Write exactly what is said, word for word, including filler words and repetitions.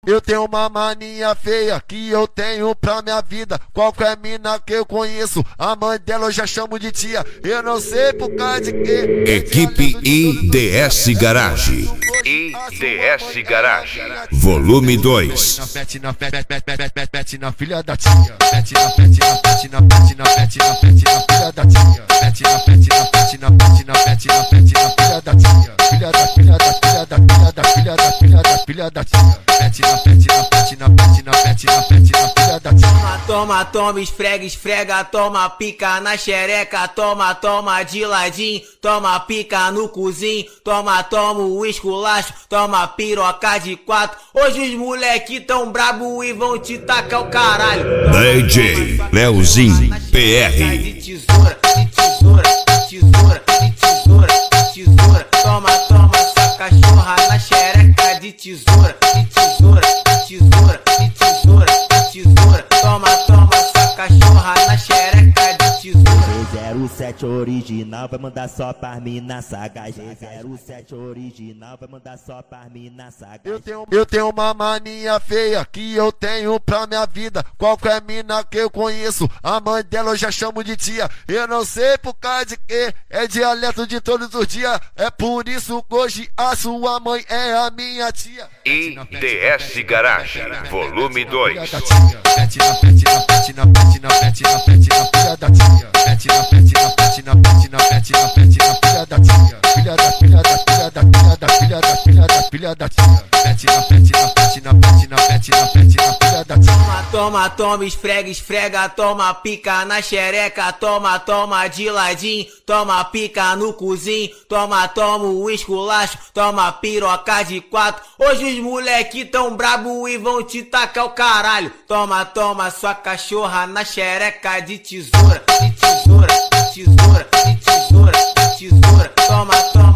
Eu tenho uma mania feia que eu tenho pra minha vida. Qualquer mina que eu conheço, a mãe dela eu já chamo de tia. Eu não sei por causa de quê. Equipe I D S Garage. I D S Garage. Volume dois. Mete na pete, pete, pete, pete, pete na filha da tia. Mete na pete, na pete, na pete, na pete, na pete na filha da tia. Mete na pete, na pete, na pete, na pete, na pete na filha da tia. Filha da filha da filha da filha da filha da filha da filha da tia. Mete na pete, na pete, na pete, na pete, na pete na filha da tia. Toma, toma, toma, esfrega, esfrega, toma pica na xereca, toma, toma de ladinho, toma pica no cozinho, toma, toma o esculacho, toma piroca de quatro. Hoje os moleque tão brabo e vão te tacar o caralho. D J Leozinho P R. De tesoura, de tesoura, de tesoura, de tesoura, de tesoura. Toma, toma essa cachorra na xereca de tesoura, de tesoura, de tesoura, de tesoura, de tesoura. Toma, toma essa cachorra na xereca de tesoura. zero sete original vai mandar só pra mina sagaz. zero sete original vai mandar só pra mina sagaz. Eu tenho, eu tenho uma mania feia que eu tenho pra minha vida. Qualquer mina que eu conheço, a mãe dela eu já chamo de tia. Eu não sei por causa de quê, é dialeto de todos os dias. É por isso que hoje a sua mãe é a minha tia. I D S Garage. Volume dois. Mete na pete, na pete, na pete, na pete, na pete na filha da tia. Mete na pete, na pete, na pete, na pete, na pete na filha da tia. Filha da filha da filha da filha da filha da filha da filha da tia. Mete na pete, na pete, na pete, na pete, na pete na filha da tia. Toma, toma, toma, esfrega, esfrega, toma pica na xereca, toma, toma de ladinho, toma pica no cozinho, toma, toma o esculacho, toma piroca de quatro. Hoje os moleque tão brabo e vão te tacar o caralho. Toma, toma sua cachorra na xereca de tesoura, de tesoura, de tesoura, de tesoura, de tesoura. Toma, toma.